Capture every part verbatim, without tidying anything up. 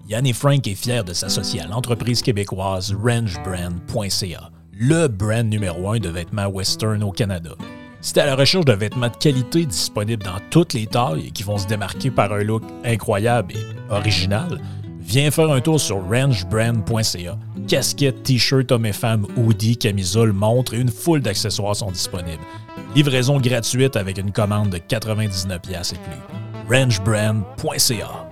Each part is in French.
Yann et Frank est fier de s'associer à l'entreprise québécoise range brand point c a, le brand numéro un de vêtements western au Canada. Si t'es à la recherche de vêtements de qualité disponibles dans toutes les tailles et qui vont se démarquer par un look incroyable et original, viens faire un tour sur range brand point c a. Casquettes, t-shirts, hommes et femmes, hoodies, camisoles, montres et une foule d'accessoires sont disponibles. Livraison gratuite avec une commande de quatre-vingt-dix-neuf dollars et plus. range brand point c a.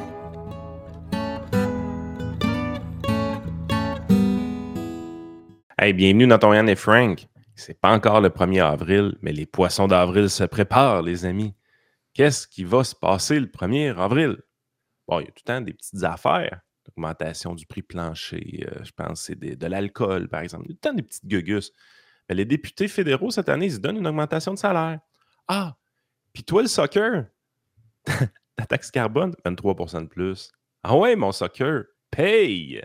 Hey, bienvenue dans ton Yann et Frank. C'est pas encore le premier avril, mais les poissons d'avril se préparent, les amis. Qu'est-ce qui va se passer le premier avril? Bon, il y a tout le temps des petites affaires. L'augmentation du prix plancher, euh, je pense que c'est des- de l'alcool, par exemple. Il y a tout le temps des petites gugus. Mais les députés fédéraux, cette année, ils se donnent une augmentation de salaire. Ah! Puis toi, le soccer, ta taxe carbone, vingt-trois pour cent de plus. Ah ouais, mon soccer, paye!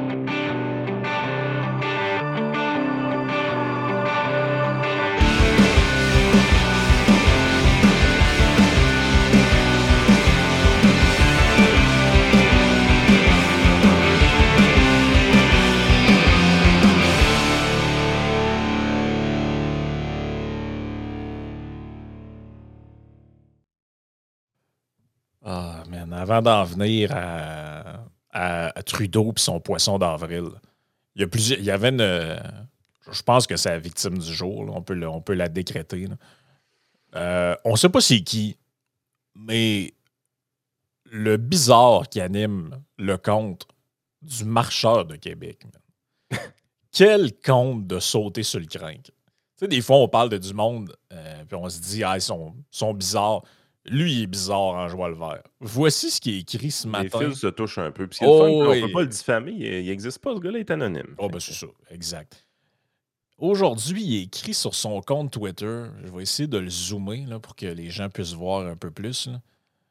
Ah, man, avant d'en venir à, à- à Trudeau et son poisson d'avril, il y a plusieurs. Il y avait une. euh, Je pense que c'est la victime du jour, là. On peut, le- on peut la décréter, là. Euh, on ne sait pas c'est qui, mais le bizarre qui anime le compte du marcheur de Québec, man. Quel compte de sauter sur le crinque. Tu sais, des fois, on parle de du monde, euh, puis on se dit, ah, ils sont, sont bizarres. Lui, il est bizarre en joie le vert. Voici ce qui est écrit ce Les matin. fils se touchent un peu. Puis c'est le fun, Oh, on oui. peut pas le diffamer. Il n'existe pas, ce gars-là est anonyme. Oh, ben c'est ça, exact. Aujourd'hui, il est écrit sur son compte Twitter. Je vais essayer de le zoomer là, pour que les gens puissent voir un peu plus, là.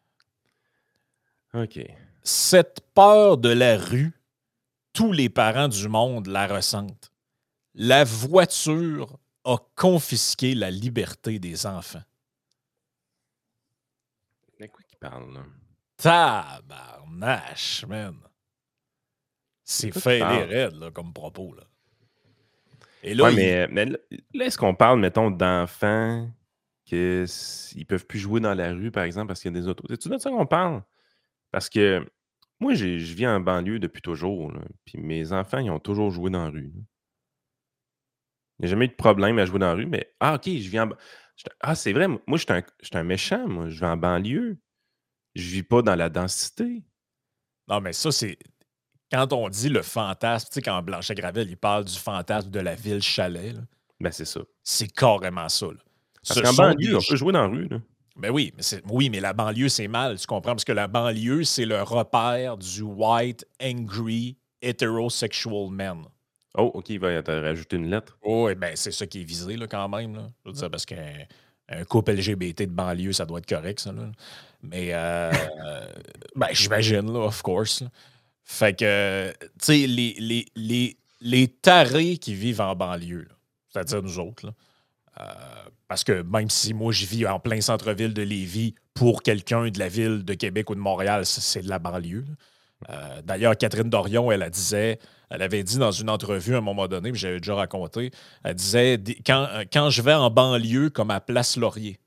OK. Cette peur de la rue, tous les parents du monde la ressentent. La voiture a confisqué la liberté des enfants. De quoi qu'il parle, là? Tabarnache, man. C'est quoi qu'il fêlé parle? raide, là, comme propos, là. Et là, Ouais, il- mais, mais là, là, est-ce qu'on parle, mettons, d'enfants que s- ils peuvent plus jouer dans la rue, par exemple, parce qu'il y a des autos? C'est-tu de ça qu'on parle? Parce que moi, j'ai- je vis en banlieue depuis toujours, là, puis mes enfants, ils ont toujours joué dans la rue, là. Il n'y a jamais eu de problème à jouer dans la rue, mais ah, OK, je vis en. ba- j'étais- Ah, c'est vrai, moi, je suis un, j'étais un méchant, moi. Je vis en banlieue. Je vis pas dans la densité. Non, mais ça, c'est. Quand on dit le fantasme, tu sais, quand Blanchet Gravel, il parle du fantasme de la ville chalet, là, Ben, c'est ça. c'est carrément ça, là. Parce Ce qu'en sont banlieue, des on peut jouer dans la rue, là. Ben oui, mais c'est- oui, mais la banlieue, c'est mal, tu comprends? Parce que la banlieue, c'est le repère du white, angry, heterosexual man. Oh, OK, il va te rajouter une lettre. Oh, et ben c'est ça qui est visé, là, quand même, là. Je veux dire, parce qu'un un couple L G B T de banlieue, ça doit être correct, ça, là. Mais, euh, ben, j'imagine, là, of course, là. Fait que, tu sais, les, les, les, les tarés qui vivent en banlieue, là, c'est-à-dire nous autres, là, euh, parce que même si moi, je vis en plein centre-ville de Lévis, pour quelqu'un de la ville de Québec ou de Montréal, c'est c'est de la banlieue, là. Euh, D'ailleurs, Catherine Dorion, elle, elle disait, elle avait dit dans une entrevue à un moment donné, puis j'avais déjà raconté, elle disait des- quand, euh, quand je vais en banlieue comme à Place Laurier.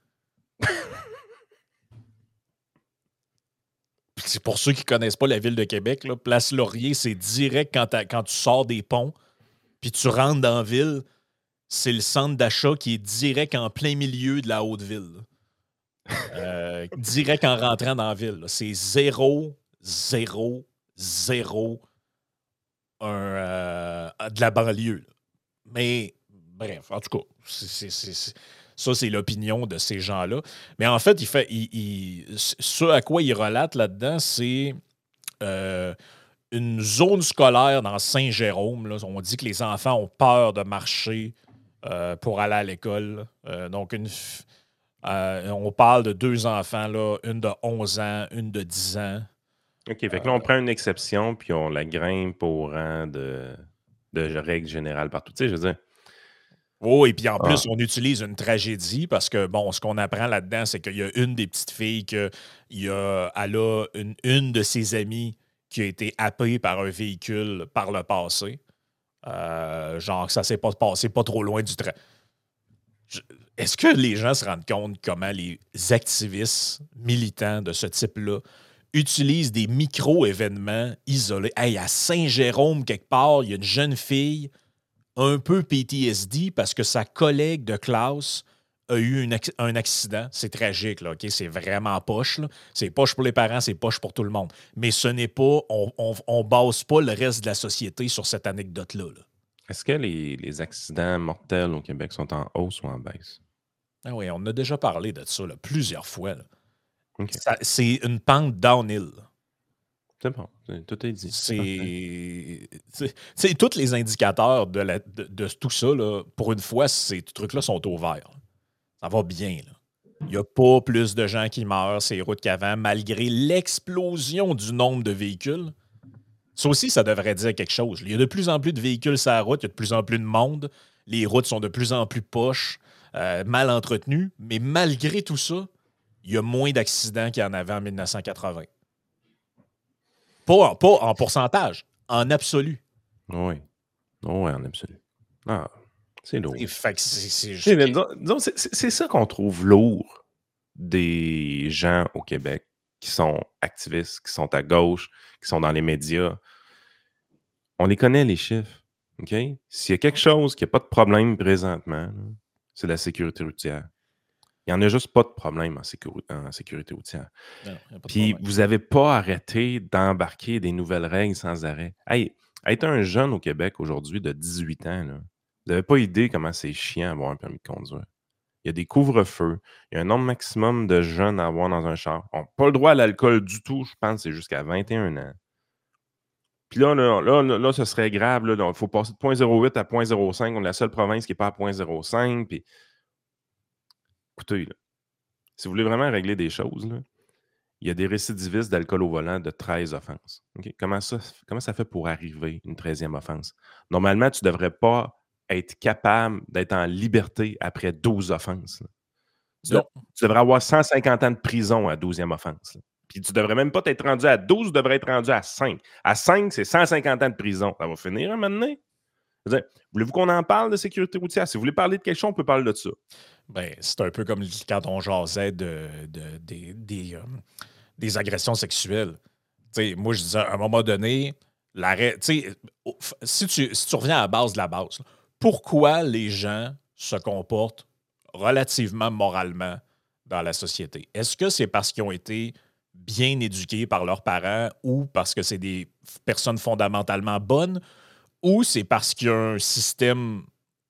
Puis c'est pour ceux qui ne connaissent pas la ville de Québec, là, Place Laurier, c'est direct quand, t'as- quand tu sors des ponts, puis tu rentres dans la ville, c'est le centre d'achat qui est direct en plein milieu de la haute ville, là. Euh, direct en rentrant dans la ville, là. C'est zéro, zéro, zéro un, euh, de la banlieue, là. Mais bref, en tout cas, c'est- c'est- c'est- c'est- ça, c'est l'opinion de ces gens-là. Mais en fait, il fait, il- il- ce à quoi il relate là-dedans, c'est euh, une zone scolaire dans Saint-Jérôme, là. On dit que les enfants ont peur de marcher euh, pour aller à l'école. Euh, donc, une, f- euh, on parle de deux enfants, là, une de onze ans, une de dix ans. OK, fait que là, on prend une exception, puis on la grimpe au rang de, de règle générale partout. Tu sais, je veux dire, Oh, et puis en ah, plus, on utilise une tragédie parce que, bon, ce qu'on apprend là-dedans, c'est qu'il y a une des petites filles que il y a, elle a une, une de ses amies qui a été happé par un véhicule par le passé. Euh, genre, ça s'est pas passé pas trop loin du train. Est-ce que les gens se rendent compte comment les activistes militants de ce type-là utilisent des micro-événements isolés? Hey, à Saint-Jérôme, quelque part, il y a une jeune fille un peu P T S D parce que sa collègue de classe a eu une ac- un accident. C'est tragique, là, OK? C'est vraiment poche. Là. C'est poche pour les parents, c'est poche pour tout le monde. Mais ce n'est pas... On on, on base pas le reste de la société sur cette anecdote-là. Là. Est-ce que les, les accidents mortels au Québec sont en hausse ou en baisse? Ah oui, on a déjà parlé de ça là, plusieurs fois. Là. OK. Ça- c'est une pente downhill. C'est bon. C'est- Tout est dit. C'est parfait. C'est. c'est- c'est- Tous les indicateurs de, la- de- de tout ça, là, pour une fois, ces trucs-là sont au vert. là. Ça va bien. là. Il n'y a pas plus de gens qui meurent sur les routes qu'avant, malgré l'explosion du nombre de véhicules. Ça aussi, ça devrait dire quelque chose. Il y a de plus en plus de véhicules sur la route, il y a de plus en plus de monde. Les routes sont de plus en plus poches, euh, mal entretenues. Mais malgré tout ça, il y a moins d'accidents qu'il y en avait en mille neuf cent quatre-vingts. Pas en, pas en pourcentage, en absolu. Oui. Oui, en absolu. Ah, c'est lourd. Et fait que c'est- c'est Tu juste- sais, mais disons- disons, C'est c'est- c'est ça qu'on trouve lourd des gens au Québec qui sont activistes, qui sont à gauche, qui sont dans les médias. On les connaît, les chiffres. OK? S'il y a quelque chose qui n'a pas de problème présentement, là, c'est la sécurité routière. Il n'y en a juste pas de problème en, sécuri- en sécurité routière. Non, y a pas de Puis problème. vous n'avez pas arrêté d'embarquer des nouvelles règles sans arrêt. Hey, être un jeune au Québec aujourd'hui de dix-huit ans, là, vous n'avez pas idée comment c'est chiant avoir un permis de conduire. Il y a des couvre-feux, il y a un nombre maximum de jeunes à avoir dans un char. On n'a pas le droit à l'alcool du tout, je pense, c'est jusqu'à vingt et un ans. Puis là, là, là, là, là, ce serait grave. Il faut passer de zéro virgule zéro huit à zéro virgule zéro cinq. On est la seule province qui n'est pas à zéro virgule zéro cinq. Puis, écoutez, là, si vous voulez vraiment régler des choses, là, il y a des récidivistes d'alcool au volant de treize offenses. OK? Comment ça, comment ça fait pour arriver une treizième offense? Normalement, tu ne devrais pas être capable d'être en liberté après douze offenses. là. Tu, Non. de- tu devrais avoir cent cinquante ans de prison à douzième offense. là. Puis tu devrais même pas être rendu à douze, tu devrais être rendu à cinq. À cinq, c'est cent cinquante ans de prison. Ça va finir un moment donné? Je veux dire, voulez-vous qu'on en parle de sécurité routière? Si vous voulez parler de quelque chose, on peut parler de ça. Ben, c'est un peu comme quand on jasait de, de- des, des, euh, des agressions sexuelles. Tu sais, moi, je disais, à un moment donné, l'arrêt. tu sais, au- f- Si tu, si tu reviens à la base de la base, là, pourquoi les gens se comportent relativement moralement dans la société? Est-ce que c'est parce qu'ils ont été bien éduqués par leurs parents ou parce que c'est des f- personnes fondamentalement bonnes ou c'est parce qu'il y a un système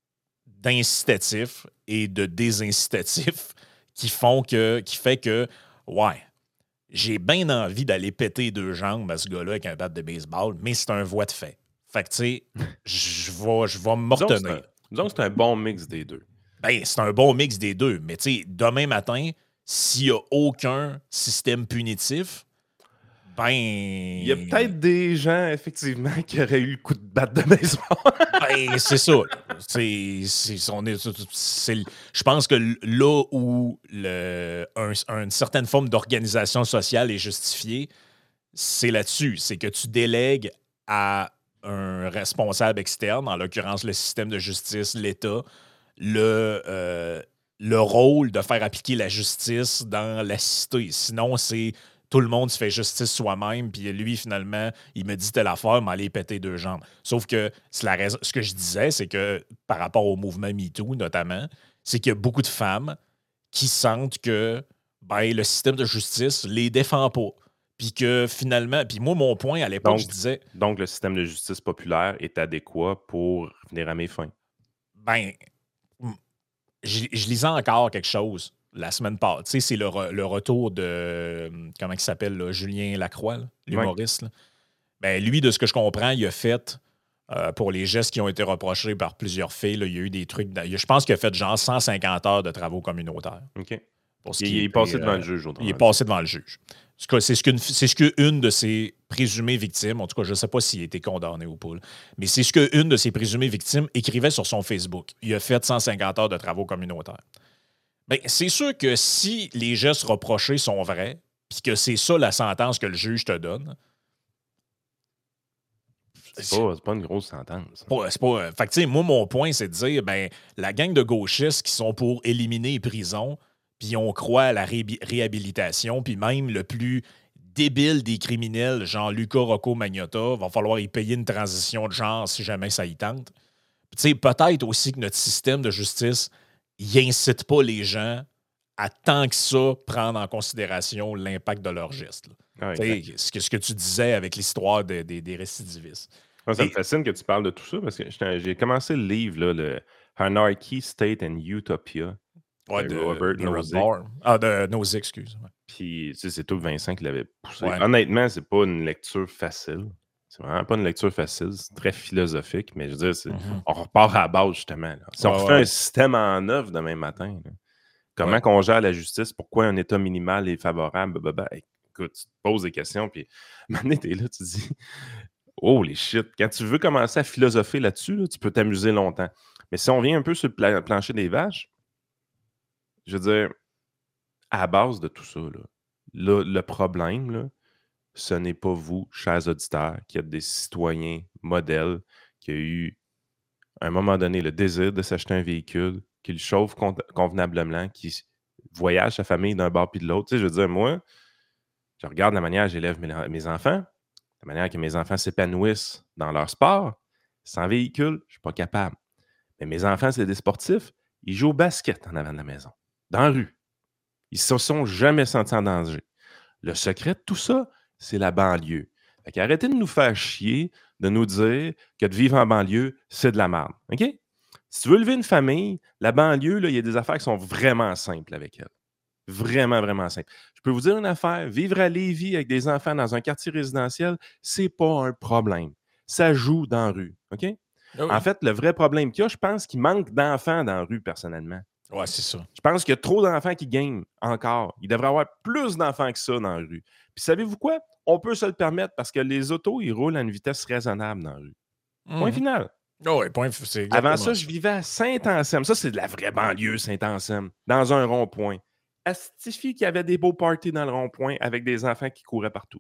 d'incitatifs et de désincitatifs qui font que, qui fait que, ouais, j'ai bien envie d'aller péter deux jambes à ce gars-là avec un bat de baseball, mais c'est un voie de fait. Fait que, tu sais, je vais je vais me Disons que c'est retenir. un, disons que c'est un bon mix des deux. Ben, c'est un bon mix des deux. Mais, tu sais, demain matin, s'il n'y a aucun système punitif, ben. Il y a peut-être des gens, effectivement, qui auraient eu le coup de batte de baseball. Ben, c'est ça. C'est, c'est, on est- c'est- je pense que là où le, un- une certaine forme d'organisation sociale est justifiée, c'est là-dessus. C'est que tu délègues à un responsable externe, en l'occurrence le système de justice, l'État, le, euh, le rôle de faire appliquer la justice dans la cité. Sinon, c'est tout le monde se fait justice soi-même, puis lui, finalement, il me dit telle affaire, mais aller péter deux jambes. Sauf que c'est la raison, ce que je disais, c'est que par rapport au mouvement MeToo, notamment, c'est qu'il y a beaucoup de femmes qui sentent que ben, le système de justice les défend pas. Puis que finalement, puis moi, mon point à l'époque, je Donc, disais, donc, le système de justice populaire est adéquat pour venir à mes fins. ben, m- je, je lisais encore quelque chose la semaine passée. Tu sais, c'est le, re- le retour de, euh, comment il s'appelle, là, Julien Lacroix, là, l'humoriste. là. Ben, lui, de ce que je comprends, il a fait, euh, pour les gestes qui ont été reprochés par plusieurs filles, là, il y a eu des trucs, dans- je pense qu'il a fait genre cent cinquante heures de travaux communautaires. OK. Pour ce Il, qui il est était, passé devant euh, le juge. autrement Il est dit. passé devant le juge. C'est que- C'est ce qu'une c'est ce qu'une de ses présumées victimes, en tout cas, je ne sais pas s'il a été condamné ou pas, là, mais c'est ce qu'une de ses présumées victimes écrivait sur son Facebook. Il a fait cent cinquante heures de travaux communautaires. Bien, c'est sûr que si les gestes reprochés sont vrais, puis que c'est ça la sentence que le juge te donne, C'est pas, c'est pas une grosse sentence. Pas- C'est pas. Fait que, tu sais, moi, mon point, c'est de dire, ben, la gang de gauchistes qui sont pour éliminer les prisons, puis on croit à la rébi- réhabilitation, puis même le plus débile des criminels, genre Luca Rocco Magnotta, va falloir y payer une transition de genre si jamais ça y tente. Puis, tu sais, peut-être aussi que notre système de justice, il incite pas les gens à tant que ça prendre en considération l'impact de leurs gestes. là. Ah, Tu sais, exact. ce que, ce que tu disais avec l'histoire de- des- des récidivistes. Moi, ça me Et- fascine que tu parles de tout ça parce que j'étais- j'ai commencé le livre, là, le Anarchy, State and Utopia Ouais, de de, Robert de Red Nozick. Barr. Ah, de Nozick, excuse. Ouais. Puis, tu sais, c'est tout Vincent qui l'avait poussé. Ouais. Honnêtement, c'est pas une lecture facile. C'est vraiment pas une lecture facile. C'est très philosophique, mais je veux dire, c'est- Mhm. on repart à la base, justement. là. Si on Ouais, refait ouais. un système en œuvre demain matin, là, comment Ouais. qu'on gère la justice, pourquoi un État minimal est favorable, blablabla. Écoute, tu te poses des questions, puis à un moment donné, t'es là, tu te dis, oh les shit, quand tu veux commencer à philosopher là-dessus, là, tu peux t'amuser longtemps. Mais si on vient un peu sur le pla- plancher des vaches, je veux dire, à la base de tout ça, là, là, le problème, là, ce n'est pas vous, chers auditeurs, qui êtes des citoyens modèles, qui ont eu, à un moment donné, le désir de s'acheter un véhicule, qui le chauffe con- convenablement, qui s- voyage sa famille d'un bord puis de l'autre. Tu sais, je veux dire, moi, je regarde la manière que j'élève mes, mes enfants, la manière que mes enfants s'épanouissent dans leur sport. Sans véhicule, je ne suis pas capable. Mais mes enfants, c'est des sportifs. Ils jouent au basket en avant de la maison, dans la rue. Ils ne se sont jamais sentis en danger. Le secret de tout ça, c'est la banlieue. Fait qu'arrêtez de nous faire chier, de nous dire que de vivre en banlieue, c'est de la merde. OK? Si tu veux lever une famille, la banlieue, là, il y a des affaires qui sont vraiment simples avec elle. Vraiment, vraiment simple. Je peux vous dire une affaire, vivre à Lévis avec des enfants dans un quartier résidentiel, c'est pas un problème. Ça joue dans la rue. OK? Ah oui. En fait, le vrai problème qu'il y a, je pense qu'il manque d'enfants dans la rue, personnellement. Ouais, c'est ça. Je pense qu'il y a trop d'enfants qui game encore. Il devrait y avoir plus d'enfants que ça dans la rue. Puis savez-vous quoi? On peut se le permettre parce que les autos, ils roulent à une vitesse raisonnable dans la rue. Point Mhm. final. Ah ouais, point, f- c'est Avant exactement ça, je vivais à Saint-Anselme. Ça, c'est de la vraie banlieue, Saint-Anselme, dans un rond-point. Astifie qu'il y avait des beaux parties dans le rond-point avec des enfants qui couraient partout.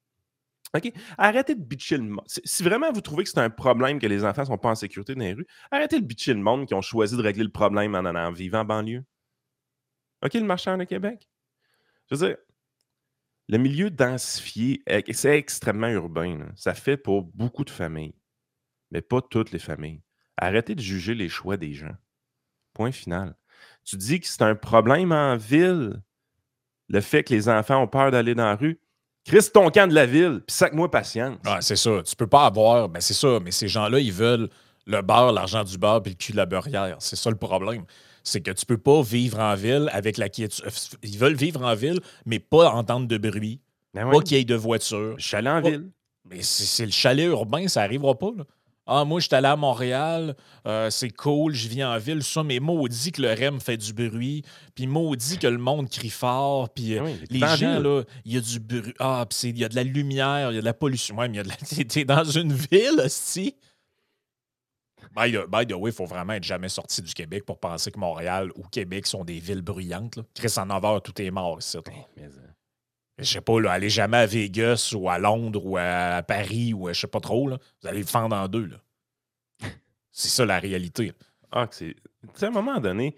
OK? Arrêtez de bitcher le monde. Si si vraiment vous trouvez que c'est un problème que les enfants ne sont pas en sécurité dans les rues, arrêtez de bitcher le monde qui ont choisi de régler le problème en, en, en vivant en banlieue. OK, le marchand de Québec? Je veux dire, le milieu densifié, eh, c'est extrêmement urbain. là. Ça fait pour beaucoup de familles, mais pas toutes les familles. Arrêtez de juger les choix des gens. Point final. Tu dis que c'est un problème en ville, le fait que les enfants ont peur d'aller dans la rue. Crisse ton camp de la ville, puis sac-moi patience. Ouais, c'est ça. Tu peux pas avoir. Ben, c'est ça. Mais ces gens-là, ils veulent le beurre, l'argent du beurre puis le cul de la beurrière. C'est ça le problème. C'est que tu peux pas vivre en ville avec la quiétude. Ils veulent vivre en ville, mais pas entendre de bruit. Ben Pas ouais, qu'il y ait de voiture. je suis allé en Pas- ville. Mais c'est c'est le chalet urbain, ça arrivera pas. Là. Ah, moi, je suis allé à Montréal, euh, c'est cool, je vis en ville, ça, mais maudit que le R E M fait du bruit, puis maudit que le monde crie fort, puis euh, Ben oui, mais les t'es en gens, ville. là, il y a du bruit, ah, puis c'est- il y a de la lumière, il y a de la pollution. Ouais, mais il y a de la... T'es t'es dans une ville, hostie. By the, by the way, il faut vraiment être jamais sorti du Québec pour penser que Montréal ou Québec sont des villes bruyantes. Là. Chris, en neuf heures, tout est mort ici. là. Mais, euh, Je sais pas, là, allez jamais à Vegas ou à Londres ou à Paris ou à je sais pas trop. Là. Vous allez le fendre en deux. Là. C'est ça la réalité. là. Ah, que c'est. Tu sais, à un moment donné,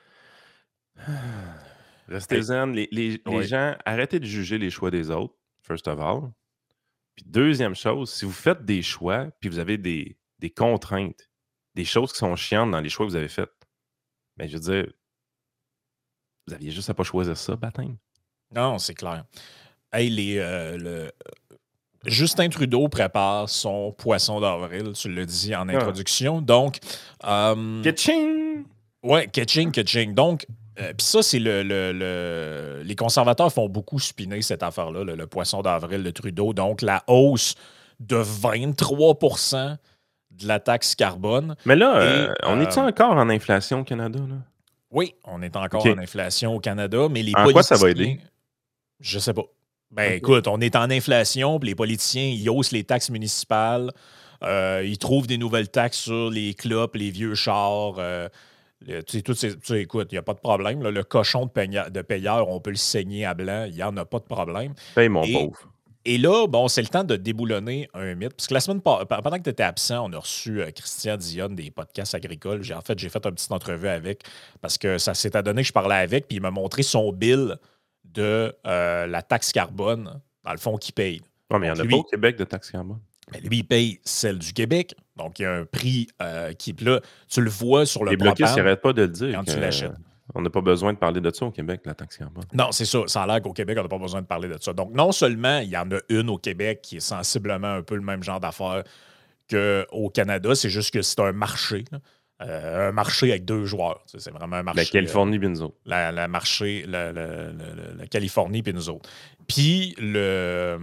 restez Hey, zen. Les, les- les oui. gens, arrêtez de juger les choix des autres, first of all. Puis deuxième chose, si vous faites des choix, puis vous avez des, des contraintes, des choses qui sont chiantes dans les choix que vous avez faits, ben je veux dire, vous aviez juste à pas choisir ça, baptême. Non, c'est clair. Hey, les, euh, le... Justin Trudeau prépare son poisson d'avril, tu l'as dit en Ah. introduction. Donc, euh, Ketching! ouais, catching, catching. Donc, euh, puis ça, c'est le, le- le- Les conservateurs font beaucoup spinner cette affaire-là, le, le poisson d'avril de Trudeau. Donc, la hausse de vingt-trois pour cent de la taxe carbone. Mais là, Et, euh, on est-tu euh, encore en inflation au Canada? Là? Oui, on est encore OK. en inflation au Canada, mais les En politiciens... quoi ça va aider? Je sais pas. Ben OK. écoute, on est en inflation, puis les politiciens, ils haussent les taxes municipales, euh, ils trouvent des nouvelles taxes sur les clopes, les vieux chars, euh, le- tu sais, toutes ces- tu sais, écoute, il n'y a pas de problème. là. Le cochon de, peigna- de payeur, on peut le saigner à blanc, il n'y en a pas de problème. Paye mon Et- pauvre. Et là, bon, c'est le temps de déboulonner un mythe. Parce que la semaine pa- pendant que tu étais absent, on a reçu euh, Christian Dionne des podcasts agricoles. J'ai, en fait, j'ai fait une petite entrevue avec parce que ça s'est donné que je parlais avec, puis il m'a montré son bill de euh, la taxe carbone, dans le fond, qu'il paye. Ouais, mais il n'y en a lui, pas au Québec de taxe carbone. Mais lui, il paye celle du Québec. Donc, il y a un prix euh, qui est là. Tu le vois sur le Les bloquistes, ils propane n'arrêtent pas de le dire. quand Que, tu l'achètes. on n'a pas besoin de parler de ça au Québec, la taxe carbone. Non, c'est ça. Ça a l'air qu'au Québec, on n'a pas besoin de parler de ça. Donc, non seulement il y en a une au Québec qui est sensiblement un peu le même genre d'affaires qu'au Canada, c'est juste que c'est un marché. Euh, un marché avec deux joueurs. C'est vraiment un marché. La Californie, puis nous autres. La, la marché, la, la, la, la Californie, puis nous autres. Puis, le,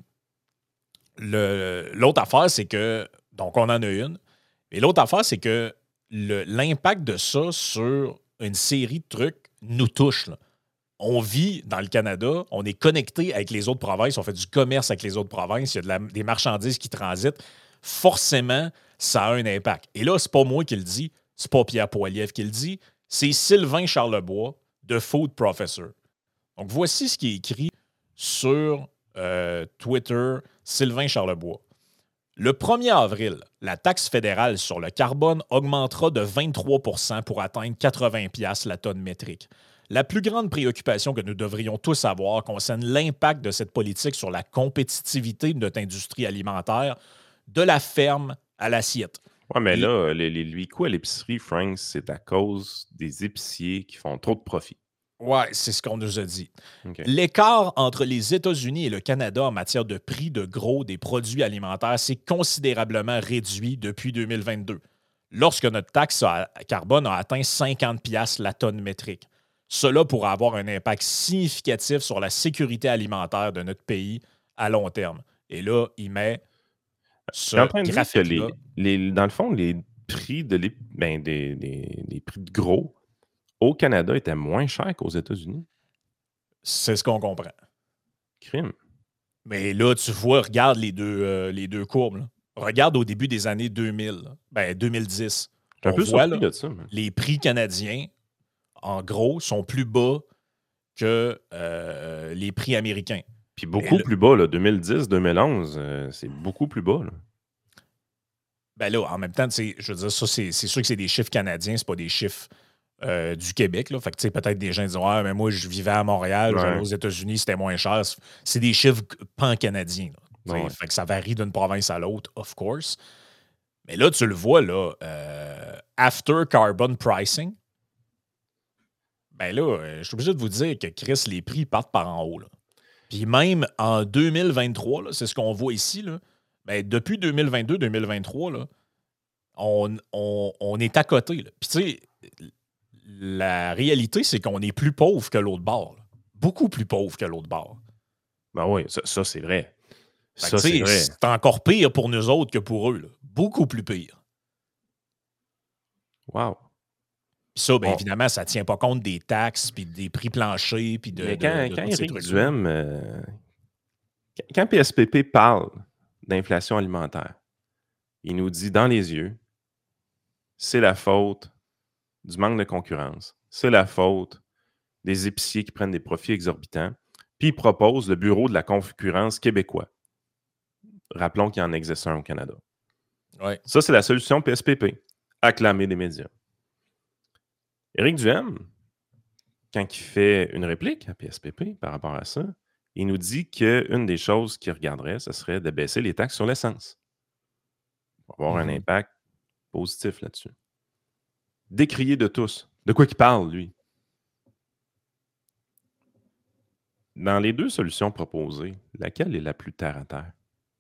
le, l'autre affaire, c'est que. Donc, on en a une. Et l'autre affaire, c'est que le, l'impact de ça sur une série de trucs nous touche. Là. On vit dans le Canada, on est connecté avec les autres provinces, on fait du commerce avec les autres provinces, il y a de la, des marchandises qui transitent. Forcément, ça a un impact. Et là, c'est pas moi qui le dis, c'est pas Pierre Poilievre qui le dit, c'est Sylvain Charlebois de Food Professor. Donc, voici ce qui est écrit sur euh, Twitter, Sylvain Charlebois. Le premier avril, la taxe fédérale sur le carbone augmentera de vingt-trois pour cent pour atteindre quatre-vingts dollars la tonne métrique. La plus grande préoccupation que nous devrions tous avoir concerne l'impact de cette politique sur la compétitivité de notre industrie alimentaire, de la ferme à l'assiette. Oui, mais Et... là, les, les, les coûts à l'épicerie, Frank, c'est à cause des épiciers qui font trop de profit. Oui, c'est ce qu'on nous a dit. Okay. L'écart entre les États-Unis et le Canada en matière de prix de gros des produits alimentaires s'est considérablement réduit depuis deux mille vingt-deux, lorsque notre taxe à carbone a atteint cinquante dollars la tonne métrique. Cela pourra avoir un impact significatif sur la sécurité alimentaire de notre pays à long terme. Et là, il met ce en train de dire que graphique-là. les, les, dans le fond, les prix, de les, ben, des, des, des prix de gros au Canada étaient moins chers qu'aux États-Unis. C'est ce qu'on comprend. Crime. Mais là, tu vois, regarde les deux, euh, les deux courbes. Là. Regarde au début des années deux mille, là. Ben deux mille dix. Je suis un On peu voit, surpris là, de ça. Mais... les prix canadiens, en gros, sont plus bas que euh, les prix américains. Puis beaucoup le... plus bas, là, deux mille dix deux mille onze, euh, c'est beaucoup plus bas. Là. Ben là, en même temps, je veux dire, ça, c'est, c'est sûr que c'est des chiffres canadiens, c'est pas des chiffres euh, du Québec. Là. Fait que, tu sais, peut-être des gens disent ah, mais moi, je vivais à Montréal, ouais. j'allais aux États-Unis, c'était moins cher. C'est des chiffres pan-canadiens. Ouais. Fait que ça varie d'une province à l'autre, of course. Mais là, tu le vois, là, euh, after carbon pricing, ben là, euh, je suis obligé de vous dire que, Chris, les prix partent par en haut. Là. Puis même en deux mille vingt-trois, là, c'est ce qu'on voit ici, là, ben, depuis deux mille vingt-deux deux mille vingt-trois, là, on, on, on est à côté. Là. Puis tu sais, la réalité, c'est qu'on est plus pauvre que l'autre bord. Là. Beaucoup plus pauvre que l'autre bord. Ben oui, ça, ça c'est vrai. Ça, c'est vrai. C'est encore pire pour nous autres que pour eux. Là. Beaucoup plus pire. Wow. Puis ça, bien oh. évidemment, ça ne tient pas compte des taxes, puis des prix planchers, puis de. Mais quand, de, de quand Éric Duhem, euh, quand P S P P parle d'inflation alimentaire, il nous dit dans les yeux, c'est la faute du manque de concurrence, c'est la faute des épiciers qui prennent des profits exorbitants, puis il propose le Bureau de la concurrence québécois. Rappelons qu'il y en existe un au Canada. Ouais. Ça, c'est la solution P S P P, acclamée des médias. Éric Duhem, quand il fait une réplique à P S P P par rapport à ça, il nous dit qu'une des choses qu'il regarderait, ce serait de baisser les taxes sur l'essence. Pour avoir mm-hmm. un impact positif là-dessus. Décrié de tous. De quoi qu'il parle, lui? Dans les deux solutions proposées, laquelle est la plus terre à terre?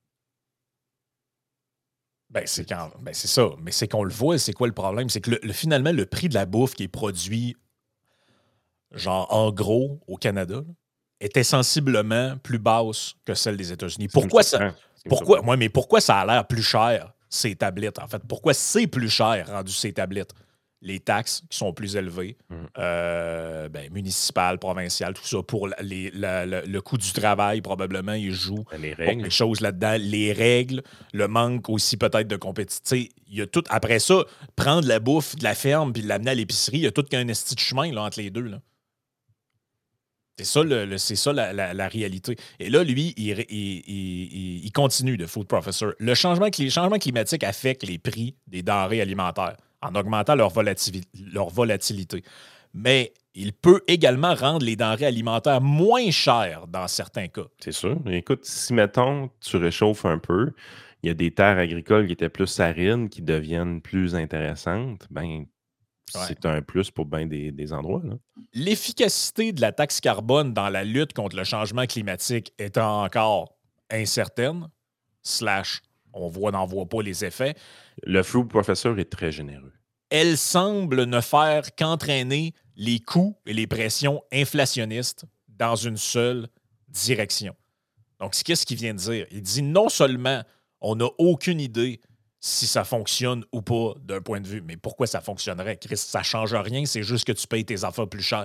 Ben, c'est, quand, ben, c'est ça. Mais c'est qu'on le voit, c'est quoi le problème? C'est que le, le, finalement, le prix de la bouffe qui est produit, genre en gros, au Canada, était sensiblement plus basse que celle des États-Unis. C'est pourquoi ça? Pourquoi, ouais, mais pourquoi ça a l'air plus cher, ces tablettes, en fait? Pourquoi c'est plus cher rendu ces tablettes? Les taxes qui sont plus élevées, mmh. euh, ben, municipales, provinciales, tout ça, pour les, la, la, le coût du travail, probablement, il joue les règles. les choses là-dedans. Les règles, le manque aussi peut-être de compétitivité. Il y a tout. Après ça, prendre la bouffe de la ferme puis l'amener à l'épicerie, il y a tout qu'un esti de chemin là, entre les deux. Là. C'est ça, le, le- c'est ça la, la- la réalité. Et là, lui, il, il- il- il- il continue de Food Professor. Le changement, cli- changement climatique affecte les prix des denrées alimentaires en augmentant leur, volativi- leur volatilité. Mais il peut également rendre les denrées alimentaires moins chères dans certains cas. C'est sûr. Écoute, si, mettons, tu réchauffes un peu, il y a des terres agricoles qui étaient plus arides qui deviennent plus intéressantes, ben, Ouais. c'est un plus pour bien des, des endroits, là. L'efficacité de la taxe carbone dans la lutte contre le changement climatique étant encore incertaine, slash, on voit, n'en voit pas les effets, Le Food Professor est très généreux. elle semble ne faire qu'entraîner les coûts et les pressions inflationnistes dans une seule direction. Donc, c'est qu'est-ce qu'il vient de dire? Il dit non seulement on n'a aucune idée si ça fonctionne ou pas d'un point de vue, mais pourquoi ça fonctionnerait? Chris, ça ne change rien, c'est juste que tu payes tes affaires plus cher.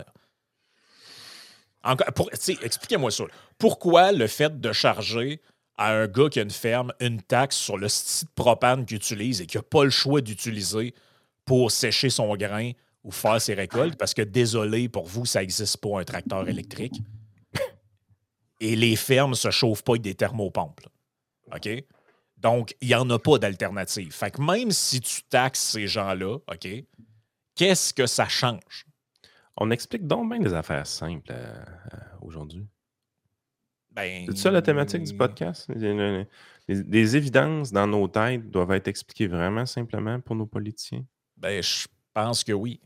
Encore, pour, tu sais, expliquez-moi ça. Pourquoi le fait de charger à un gars qui a une ferme une taxe sur le style de propane qu'il utilise et qui n'a pas le choix d'utiliser pour sécher son grain ou faire ses récoltes? Parce que, désolé, pour vous, ça n'existe pas un tracteur électrique. Et les fermes ne se chauffent pas avec des thermopompes. là. OK? Donc, il n'y en a pas d'alternative. Fait que même si tu taxes ces gens-là, OK, qu'est-ce que ça change? On explique donc bien des affaires simples euh, euh, aujourd'hui. Ben, C'est ça la thématique du podcast? Les, les- les- les évidences dans nos têtes doivent être expliquées vraiment simplement pour nos politiciens. ben, je pense que oui.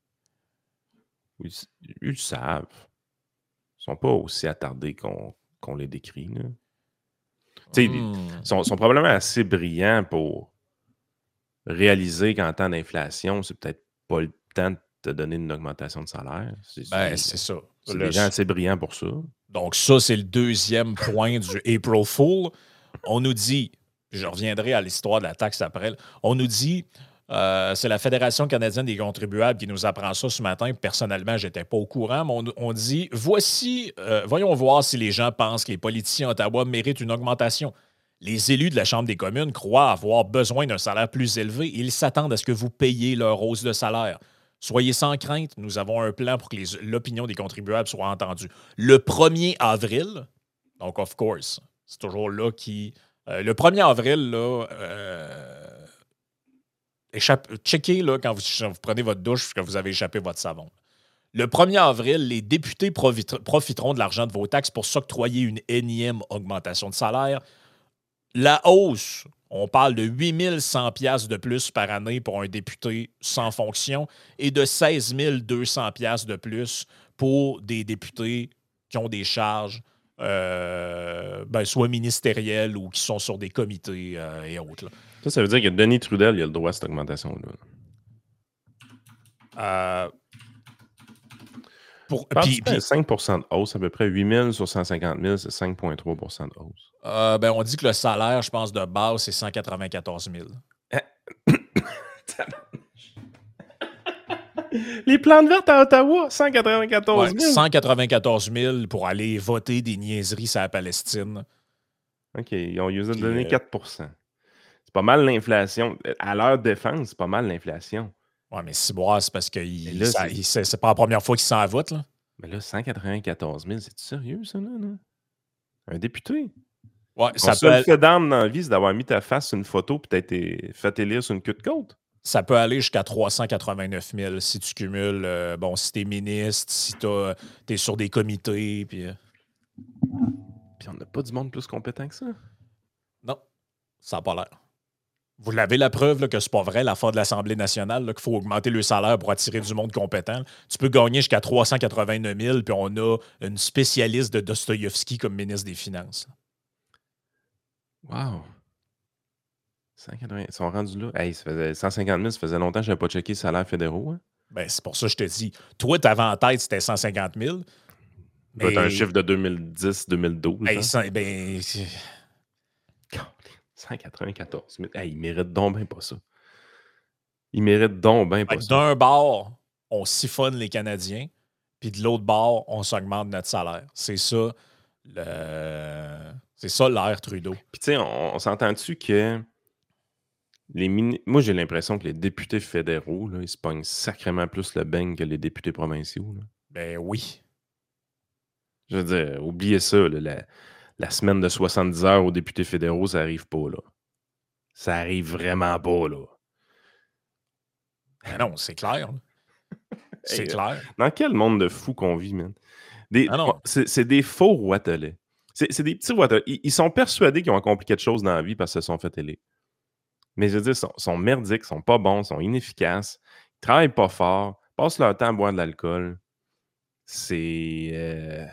Ils, ils le savent. Ils sont pas aussi attardés qu'on qu'on les décrit, là. Tu sais, ils Hmm. sont, sont probablement assez brillants pour réaliser qu'en temps d'inflation, c'est peut-être pas le temps de te donner une augmentation de salaire. C'est c'est Ben, des, c'est ça. c'est Le- des gens assez brillants pour ça. Donc, ça, c'est le deuxième point du April Fool. On nous dit, je reviendrai à l'histoire de la taxe après, on nous dit, euh, c'est la Fédération canadienne des contribuables qui nous apprend ça ce matin. Personnellement, je n'étais pas au courant, mais on, on dit, voici, euh, voyons voir si les gens pensent que les politiciens à Ottawa méritent une augmentation. Les élus de la Chambre des communes croient avoir besoin d'un salaire plus élevé et ils s'attendent à ce que vous payiez leur hausse de salaire. Soyez sans crainte, nous avons un plan pour que les- l'opinion des contribuables soit entendue. Le premier avril, donc of course, c'est toujours là qui... euh, le premier avril, là, euh, échappe, checkez là, quand vous, vous prenez votre douche que vous avez échappé votre savon. Le premier avril, les députés profite- profiteront de l'argent de vos taxes pour s'octroyer une énième augmentation de salaire. La hausse, on parle de huit mille cent dollars de plus par année pour un député sans fonction et de seize mille deux cents dollars de plus pour des députés qui ont des charges euh, ben, soit ministérielles ou qui sont sur des comités euh, et autres. là. Ça, ça veut dire que Denis Trudel, il a le droit à cette augmentation-là. Euh, pour, Pense puis, que puis, cinq pour cent de hausse, à peu près huit mille sur cent cinquante mille, c'est cinq virgule trois pour cent de hausse. euh, ben, on dit que le salaire, je pense, de base, c'est cent quatre-vingt-quatorze mille. Les plantes vertes à Ottawa, cent quatre-vingt-quatorze Ouais, mille. cent quatre-vingt-quatorze mille pour aller voter des niaiseries sur la Palestine. OK, ils ont usé de Puis, donner euh, quatre pour cent. C'est pas mal l'inflation. À leur défense, c'est pas mal l'inflation. Ouais, mais Ciboire, c'est parce que Mais il- là, ça- c'est- il- c'est c'est pas la première fois qu'il s'en vote. Là. Mais là, cent quatre-vingt-quatorze mille, c'est sérieux, ça, là? là? Un député? Ouais, Ton ça, peut, seul al- fait d'arme dans la vie, c'est d'avoir mis ta face sur une photo puis t'as été fait élire sur une queue de côte. ça peut aller jusqu'à trois cent quatre-vingt-neuf mille si tu cumules, euh, bon, si t'es ministre, si t'as- t'es sur des comités, puis... euh, Puis on n'a pas du monde plus compétent que ça. non, ça n'a pas l'air. Vous l'avez la preuve là, que c'est pas vrai, l'affaire de l'Assemblée nationale, là, qu'il faut augmenter le salaire pour attirer du monde compétent. Tu peux gagner jusqu'à trois cent quatre-vingt-neuf mille, puis on a une spécialiste de Dostoïevski comme ministre des Finances. Wow! cent quatre-vingts, ils sont rendus là. Hey, ça faisait cent cinquante mille, ça faisait longtemps que je n'avais pas checké les salaires fédéraux. Hein? Ben, c'est pour ça que je te dis. Toi, t'avais en tête, c'était cent cinquante mille. Ça doit être un Mais- chiffre de deux mille dix deux mille douze. Ben, hein? ça- ben, c'est- cent quatre-vingt-quatorze mille. Hey, ils méritent donc bien pas ça. Ils méritent donc bien pas Fait que ça. d'un bord, on siphonne les Canadiens, puis de l'autre bord, on s'augmente notre salaire. C'est ça, le... c'est ça l'air Trudeau. Puis tu sais, on, on s'entend-tu que les mini... Moi, j'ai l'impression que les députés fédéraux, là, ils se pognent sacrément plus le beigne que les députés provinciaux. Là. Ben oui. Je veux dire, oubliez ça, là, la, la semaine de soixante-dix heures aux députés fédéraux, ça arrive pas, là. Ça arrive vraiment pas, là. Mais non, c'est clair. C'est Hey, euh, clair. dans quel monde de fou qu'on vit, man? Des, Ah non. c'est, c'est des faux roitelets. C'est, c'est des petits roitelets. Ils, ils sont persuadés qu'ils ont accompli quelque chose dans la vie parce qu'ils se sont fait élire. Mais je veux dire, ils sont, sont merdiques, ils sont pas bons, ils sont inefficaces, ils travaillent pas fort, passent leur temps à boire de l'alcool. C'est... Euh,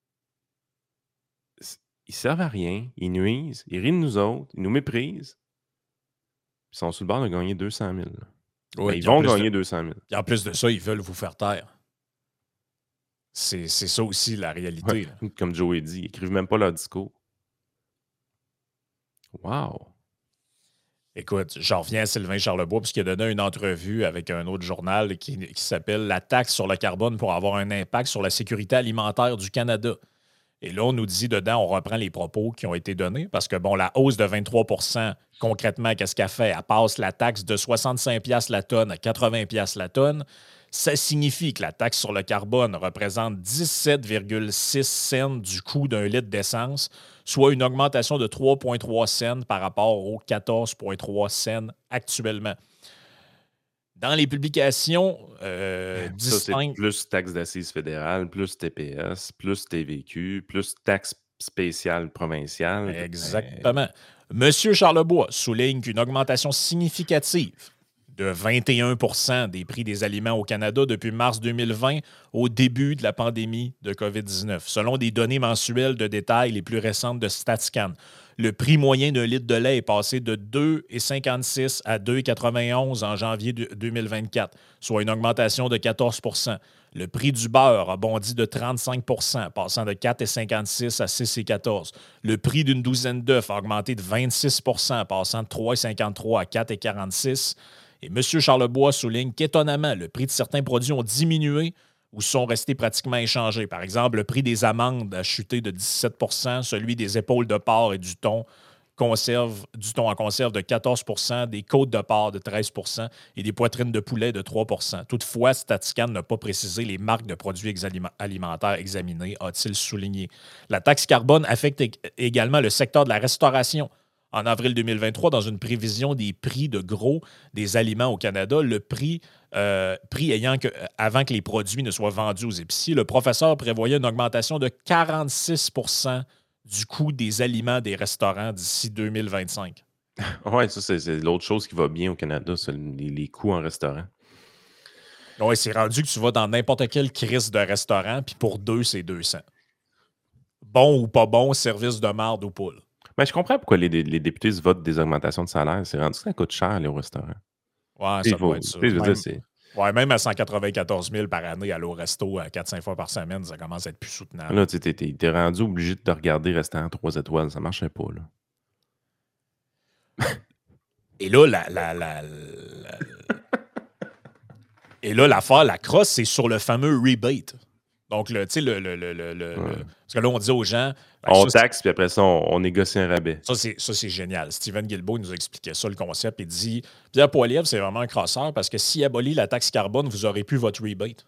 c'est- ils servent à rien, ils nuisent, ils rient de nous autres, ils nous méprisent. Ils sont sur le bord de gagner deux cent mille. Ben, Oui, ils puis en vont plus gagner de, deux cent mille. puis en plus de ça, ils veulent vous faire taire. C'est, c'est ça aussi la réalité. Là. Ouais, comme Joey dit, ils écrivent même pas leur discours. Wow! Écoute, j'en reviens à Sylvain Charlebois, puisqu'il a donné une entrevue avec un autre journal qui, qui s'appelle La taxe sur le carbone pour avoir un impact sur la sécurité alimentaire du Canada. Et là, on nous dit dedans, on reprend les propos qui ont été donnés, parce que, bon, la hausse de vingt-trois pour cent, concrètement, qu'est-ce qu'elle fait? Elle passe la taxe de soixante-cinq dollars la tonne à quatre-vingts dollars la tonne. Ça signifie que la taxe sur le carbone représente dix-sept virgule six cents du coût d'un litre d'essence, soit une augmentation de trois virgule trois cents par rapport aux quatorze virgule trois cents actuellement. Dans les publications euh, Ça, c'est distinctes... plus taxe d'assises fédérale, plus T P S, plus T V Q, plus taxe spéciale provinciale. Ben, Exactement. Monsieur Charlebois souligne qu'une augmentation significative de vingt et un pour cent des prix des aliments au Canada depuis mars deux mille vingt, au début de la pandémie de covid dix-neuf. Selon des données mensuelles de détail les plus récentes de StatScan, le prix moyen d'un litre de lait est passé de deux virgule cinquante-six à deux virgule quatre-vingt-onze en janvier deux mille vingt-quatre, soit une augmentation de quatorze pour cent. Le prix du beurre a bondi de trente-cinq pour cent, passant de quatre virgule cinquante-six à six virgule quatorze. Le prix d'une douzaine d'œufs a augmenté de vingt-six pour cent, passant de trois virgule cinquante-trois à quatre virgule quarante-six. Et M. Charlebois souligne qu'étonnamment, le prix de certains produits ont diminué ou sont restés pratiquement inchangés. Par exemple, le prix des amandes a chuté de dix-sept pour cent, celui des épaules de porc et du thon, conserve, du thon en conserve de quatorze pour cent, des côtes de porc de treize pour cent et des poitrines de poulet de trois pour cent. Toutefois, StatScan n'a pas précisé les marques de produits alimentaires examinés, a-t-il souligné. La taxe carbone affecte également le secteur de la restauration. En avril deux mille vingt-trois, dans une prévision des prix de gros des aliments au Canada, le prix, euh, prix ayant que, avant que les produits ne soient vendus aux épiciers, le professeur prévoyait une augmentation de quarante-six pour cent du coût des aliments des restaurants d'ici deux mille vingt-cinq. Oui, ça, c'est, c'est l'autre chose qui va bien au Canada, c'est les, les coûts en restaurant. Oui, c'est rendu que tu vas dans n'importe quelle crise de restaurant, puis pour deux, c'est deux cents. Bon ou pas bon, service de marde ou poule. Mais je comprends pourquoi les, les députés se votent des augmentations de salaire. C'est rendu que ça coûte cher, aller au restaurant. Ouais, Il ça faut, doit être ça. je veux Même, dire, c'est... ouais, même à cent quatre-vingt-quatorze mille par année, aller au resto à quatre cinq fois par semaine, ça commence à être plus soutenable. Là, tu t'es, t'es, t'es rendu obligé de te regarder restaurant trois étoiles. Ça marchait pas, là. Et là, la, la, la, la... Et là, l'affaire, la crosse, c'est sur le fameux rebate. Donc, le, tu sais, le, le, le, le, le- Ouais. Parce que là, on dit aux gens... ben, On ça, taxe, puis après ça, on, on négocie un rabais. Ça, c'est, ça, c'est génial. Steven Guilbeault nous a expliqué ça, le concept. Il dit Pierre Poilievre, c'est vraiment un crosseur parce que s'il abolit la taxe carbone, vous aurez plus votre rebate.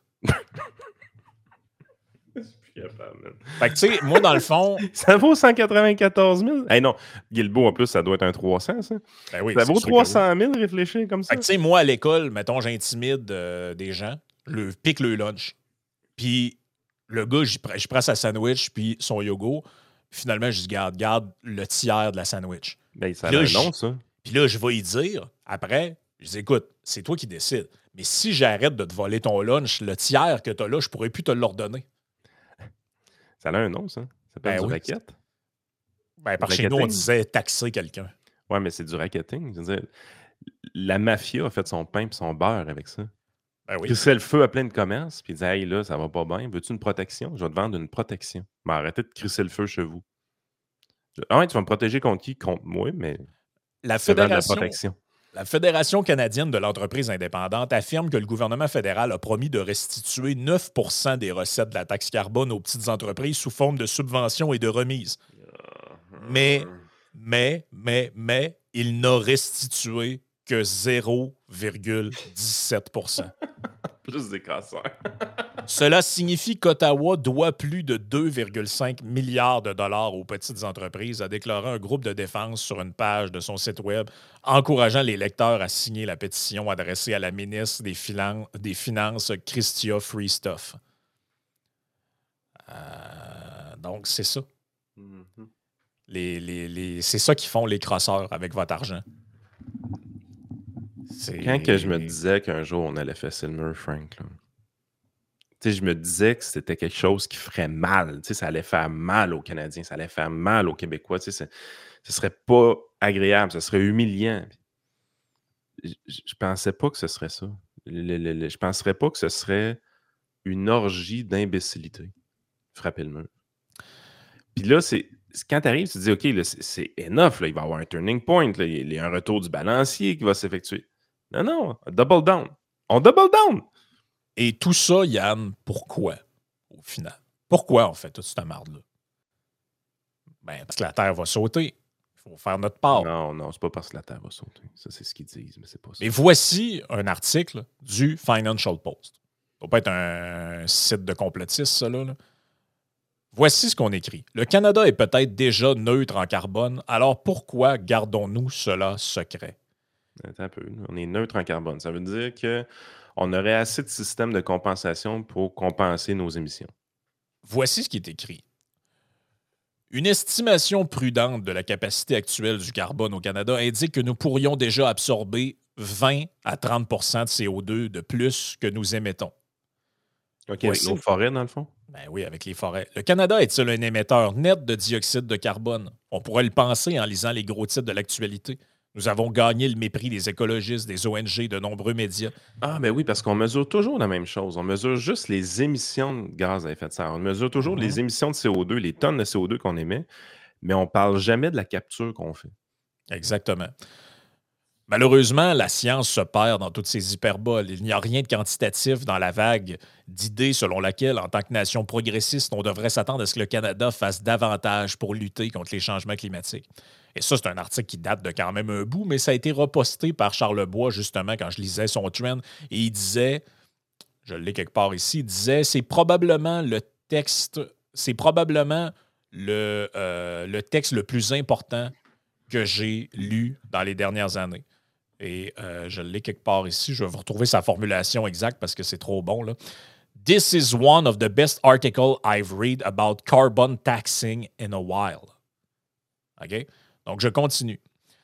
Fait que, tu sais, moi, dans le fond. Ça vaut cent quatre-vingt-quatorze mille? Hey non, Guilbeault, en plus, ça doit être un trois cents, ça. Ben oui, Ça c'est vaut sûr que trois cent mille, réfléchir comme ça. Fait que, tu sais, moi, à l'école, mettons, j'intimide euh, des gens, le pique le lunch. Puis le gars, je prends, prends sa sandwich puis son yogourt. Finalement, je dis garde, garde le tiers de la sandwich. Ben, ça a Puis là, un je- nom, ça. Puis là, je vais y dire, après, je dis écoute, c'est toi qui décides. Mais si j'arrête de te voler ton lunch, le tiers que tu as là, je pourrais plus te l'ordonner. Ça a un nom, ça. Ça s'appelle Ben du oui. racket. Ben, par Du chez nous, on racketing. disait taxer quelqu'un. Ouais, mais c'est du racketing. Je veux dire, la mafia a fait son pain et son beurre avec ça. Ben oui. Il crissait le feu à plein de commerces, puis il disait hey, là, ça va pas bien. Veux-tu une protection? Je vais te vendre une protection. Mais arrêtez de crisser le feu chez vous. Je- Ah ouais, tu vas me protéger contre qui? Contre moi, mais La je te vends de la Fédération, protection. la Fédération canadienne de l'entreprise indépendante affirme que le gouvernement fédéral a promis de restituer neuf pour cent des recettes de la taxe carbone aux petites entreprises sous forme de subventions et de remises. Mais, mais, mais, mais, il n'a restitué que zéro virgule dix-sept pour cent. Plus des casseurs. Cela signifie qu'Ottawa doit plus de deux virgule cinq milliards de dollars aux petites entreprises, a déclaré un groupe de défense sur une page de son site web, encourageant les lecteurs à signer la pétition adressée à la ministre des, Finan- des Finances, Chrystia Freestuff. Euh, donc, c'est ça. Mm-hmm. Les, les, les, c'est ça qu'ils font les crosseurs avec votre argent. C'est... Quand que je me disais qu'un jour on allait fesser le mur, Frank, là, je me disais que c'était quelque chose qui ferait mal. Ça allait faire mal aux Canadiens, ça allait faire mal aux Québécois. Ce serait pas agréable, ce serait humiliant. Je, je pensais pas que ce serait ça. Le, le, le, je penserais pas que ce serait une orgie d'imbécilité. Frapper le mur. Puis là, c'est quand tu arrives, tu te dis, OK, là, c'est, c'est enough, là, il va y avoir un turning point, là, il y a un retour du balancier qui va s'effectuer. Non, non, double down. On double down. Et tout ça, Yann, pourquoi, au final? Pourquoi on fait toute cette merde-là? Ben, parce que la Terre va sauter. Il faut faire notre part. Non, non, c'est pas parce que la Terre va sauter. Ça, c'est ce qu'ils disent, mais c'est pas ça. Mais voici un article du Financial Post. Ça ne doit pas être un site de complotiste, ça, là. là. Voici ce qu'on écrit. Le Canada est peut-être déjà neutre en carbone, alors pourquoi gardons-nous cela secret? Attends un peu. On est neutre en carbone. Ça veut dire qu'on aurait assez de systèmes de compensation pour compenser nos émissions. Voici ce qui est écrit. Une estimation prudente de la capacité actuelle du carbone au Canada indique que nous pourrions déjà absorber vingt à trente pour cent de C O deux de plus que nous émettons. OK, Voici... avec nos forêts, dans le fond? Ben oui, avec les forêts. Le Canada est-il un émetteur net de dioxyde de carbone? On pourrait le penser en lisant les gros titres de l'actualité. Nous avons gagné le mépris des écologistes, des O N G, de nombreux médias. Ah, ben oui, parce qu'on mesure toujours la même chose. On mesure juste les émissions de gaz à effet de serre. On mesure toujours mm-hmm. les émissions de C O deux, les tonnes de C O deux qu'on émet, mais on ne parle jamais de la capture qu'on fait. Exactement. Malheureusement, la science se perd dans toutes ces hyperboles. Il n'y a rien de quantitatif dans la vague d'idées selon laquelle, en tant que nation progressiste, on devrait s'attendre à ce que le Canada fasse davantage pour lutter contre les changements climatiques. Et ça, c'est un article qui date de quand même un bout, mais ça a été reposté par Charles Bois, justement, quand je lisais son trend. Et il disait, je l'ai quelque part ici, il disait, c'est probablement le texte, c'est probablement le, euh, le texte le plus important que j'ai lu dans les dernières années. Et euh, je l'ai quelque part ici. Je vais vous retrouver sa formulation exacte parce que c'est trop bon, là. This is one of the best articles I've read about carbon taxing in a while. OK? Donc, je continue.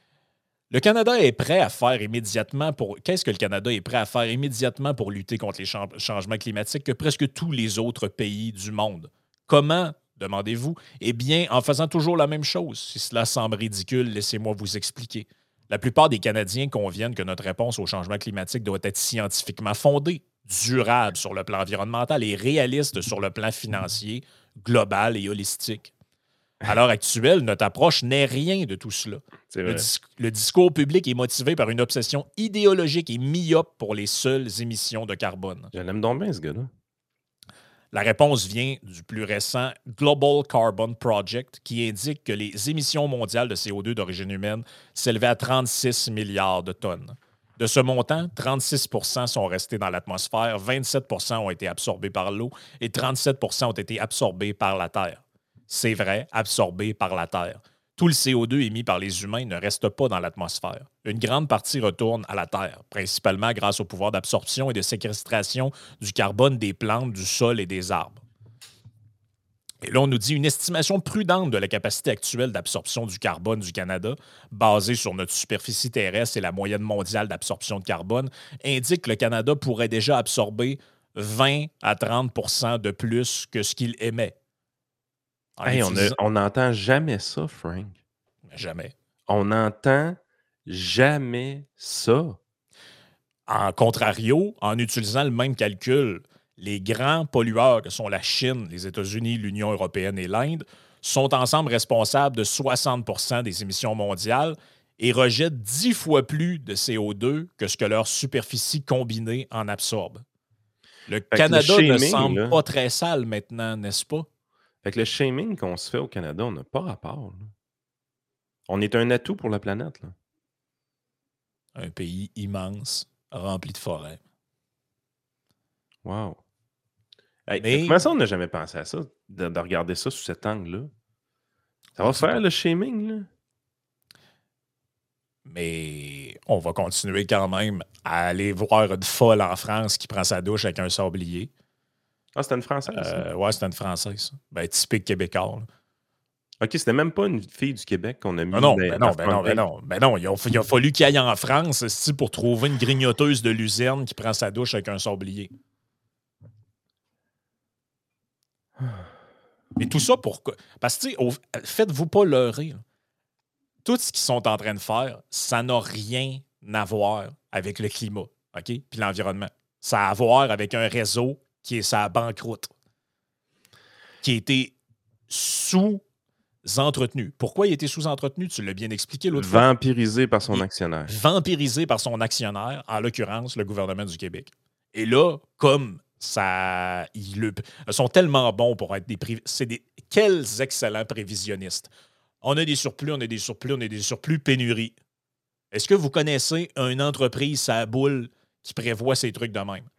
Le Canada est prêt à faire immédiatement pour... Qu'est-ce que le Canada est prêt à faire immédiatement pour lutter contre les ch- changements climatiques que presque tous les autres pays du monde? Comment, demandez-vous? Eh bien, en faisant toujours la même chose. Si cela semble ridicule, laissez-moi vous expliquer. La plupart des Canadiens conviennent que notre réponse au changement climatique doit être scientifiquement fondée, durable sur le plan environnemental et réaliste sur le plan financier, global et holistique. À l'heure actuelle, notre approche n'est rien de tout cela. Le, dis- le discours public est motivé par une obsession idéologique et myope pour les seules émissions de carbone. Je l'aime donc bien, ce gars-là. La réponse vient du plus récent Global Carbon Project, qui indique que les émissions mondiales de C O deux d'origine humaine s'élevaient à trente-six milliards de tonnes. De ce montant, trente-six pour cent sont restés dans l'atmosphère, vingt-sept pour cent ont été absorbés par l'eau et trente-sept pour cent ont été absorbés par la Terre. C'est vrai, absorbés par la Terre. Tout le C O deux émis par les humains ne reste pas dans l'atmosphère. Une grande partie retourne à la Terre, principalement grâce au pouvoir d'absorption et de séquestration du carbone des plantes, du sol et des arbres. Et là, on nous dit une estimation prudente de la capacité actuelle d'absorption du carbone du Canada, basée sur notre superficie terrestre et la moyenne mondiale d'absorption de carbone, indique que le Canada pourrait déjà absorber vingt à trente pour cent de plus que ce qu'il émet. Hey, utilisant... On n'entend jamais ça, Frank. Jamais. On n'entend jamais ça. En contrario, en utilisant le même calcul, les grands pollueurs que sont la Chine, les États-Unis, l'Union européenne et l'Inde sont ensemble responsables de soixante pour cent des émissions mondiales et rejettent dix fois plus de C O deux que ce que leur superficie combinée en absorbe. Le fait Canada le ne semble là, pas très sale maintenant, n'est-ce pas? Fait que le shaming qu'on se fait au Canada, on n'a pas rapport. Là. On est un atout pour la planète. Là. Un pays immense, rempli de forêts. Wow. Hey, Mais, comment ça, on n'a jamais pensé à ça, de, de regarder ça sous cet angle-là? Ça va je sais faire pas. le shaming, là? Mais on va continuer quand même à aller voir une folle en France qui prend sa douche avec un sablier. Ah, c'était une Française, ça? Euh, ouais, c'était une Française. Ben, typique québécois. Là. OK, c'était même pas une fille du Québec qu'on a mis Non, non, dans ben la non, ben non, front ben page. non, ben non. Il a, il a fallu qu'il aille en France esti, pour trouver une grignoteuse de Luzerne qui prend sa douche avec un sablier. Mais tout ça pourquoi? Parce que, tu sais, au- faites-vous pas leurrer. Là. Tout ce qu'ils sont en train de faire, ça n'a rien à voir avec le climat, OK? Puis l'environnement. Ça a à voir avec un réseau qui est sa banqueroute, qui a été sous-entretenu. Pourquoi il a été sous-entretenu? Tu l'as bien expliqué l'autre fois. Vampirisé par son Il est actionnaire. vampirisé par son actionnaire, en l'occurrence, le gouvernement du Québec. Et là, comme ça, ils le- sont tellement bons pour être des... prévi- C'est des... Quels excellents prévisionnistes. On a des surplus, on a des surplus, on a des surplus, pénurie. Est-ce que vous connaissez une entreprise à boule qui prévoit ces trucs de même?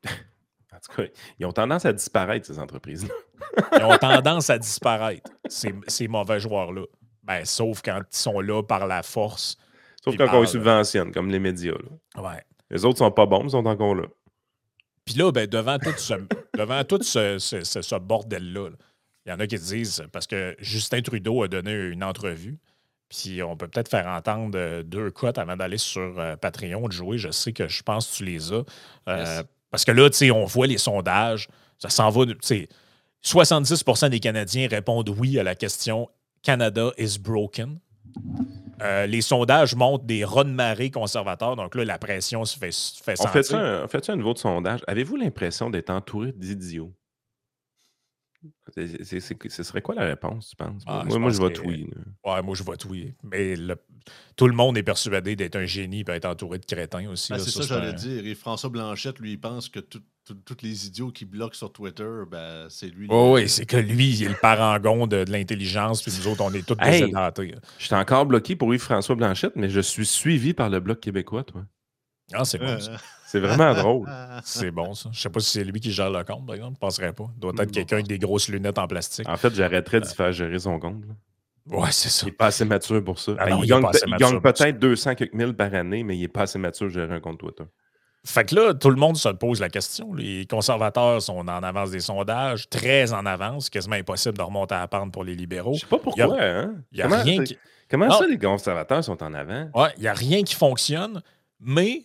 En tout cas, ils ont tendance à disparaître, ces entreprises-là. Ils ont tendance à disparaître, ces, ces mauvais joueurs-là. Ben, sauf quand ils sont là par la force. Sauf puis quand par on les le- subventionne, comme les médias. Là. Ouais. Les autres sont pas bons, mais ils sont encore là. Puis là, ben, devant tout ce, devant tout ce, ce- ce- ce bordel-là, là, il y en a qui disent, parce que Justin Trudeau a donné une entrevue, puis on peut peut-être faire entendre euh, deux cotes avant d'aller sur euh, Patreon, de jouer. Je sais que je pense que tu les as. Euh, Yes. Parce que là, tu sais, on voit les sondages, ça s'en va, tu sais, soixante-dix pour cent des Canadiens répondent oui à la question « Canada is broken ». Euh, les sondages montrent des raz de marée conservateurs, donc là, la pression se fait, se fait On sentir. fait-tu un, on fait-tu un niveau de sondage? Avez-vous l'impression d'être entouré d'idiots? C'est- c'est- c'est- Ce serait quoi la réponse, tu penses? Ah, moi, je moi, pense je vote que- oui. là. Ouais, moi, je vote oui. Mais le- tout le monde est persuadé d'être un génie et être entouré de crétins aussi. Ben, là. c'est Ça, ça, j'allais un- dire. Et François Blanchette, lui, il pense que tous les idiots qui bloquent sur Twitter, ben, c'est lui. Oui, oui, c'est que lui, il est le parangon de, de l'intelligence, puis nous autres, on est tous Hey! désédentés. Je suis encore bloqué pour Yves-François Blanchette, mais je suis suivi par le Bloc québécois, toi. Ah, c'est bon, Euh, ça. C'est vraiment drôle. C'est bon, ça. Je sais pas si c'est lui qui gère le compte, par exemple. Je ne penserais pas. Il doit être Non, quelqu'un avec des grosses lunettes en plastique. En fait, j'arrêterais d'y faire gérer son compte. là. Ouais, c'est ça. Il n'est pas assez mature pour ça. Ah Ben, non, il, il est gagne, pas assez il mature gagne pour ça. peut-être deux cents quelques mille par année, mais il n'est pas assez mature pour gérer un compte Twitter. Fait que là, tout le monde se pose la question. Les conservateurs sont en avance des sondages, très en avance, quasiment impossible de remonter à la pente pour les libéraux. Je sais pas pourquoi. hein? Il n'y a Comment, rien qui... comment Non. ça, les conservateurs sont en avant? Ouais, il n'y a rien qui fonctionne, mais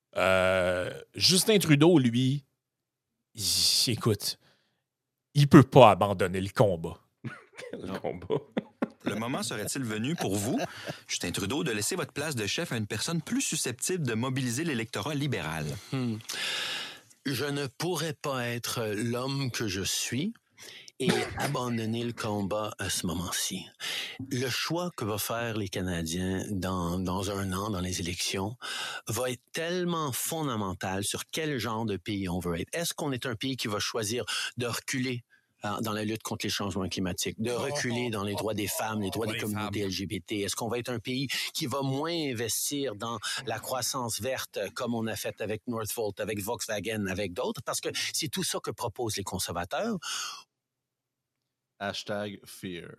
euh, Justin Trudeau, lui, il- écoute, il peut pas abandonner le combat. Le combat. Le moment serait-il venu pour vous, Justin Trudeau, de laisser votre place de chef à une personne plus susceptible de mobiliser l'électorat libéral? Hmm. Je ne pourrais pas être l'homme que je suis et abandonner le combat à ce moment-ci. Le choix que vont faire les Canadiens dans, dans un an, dans les élections, va être tellement fondamental sur quel genre de pays on veut être. Est-ce qu'on est un pays qui va choisir de reculer euh, dans la lutte contre les changements climatiques, de reculer dans les droits des femmes, les droits des communautés L G B T? Est-ce qu'on va être un pays qui va moins investir dans la croissance verte comme on a fait avec Northvolt, avec Volkswagen, avec d'autres? Parce que c'est tout ça que proposent les conservateurs. Hashtag fear.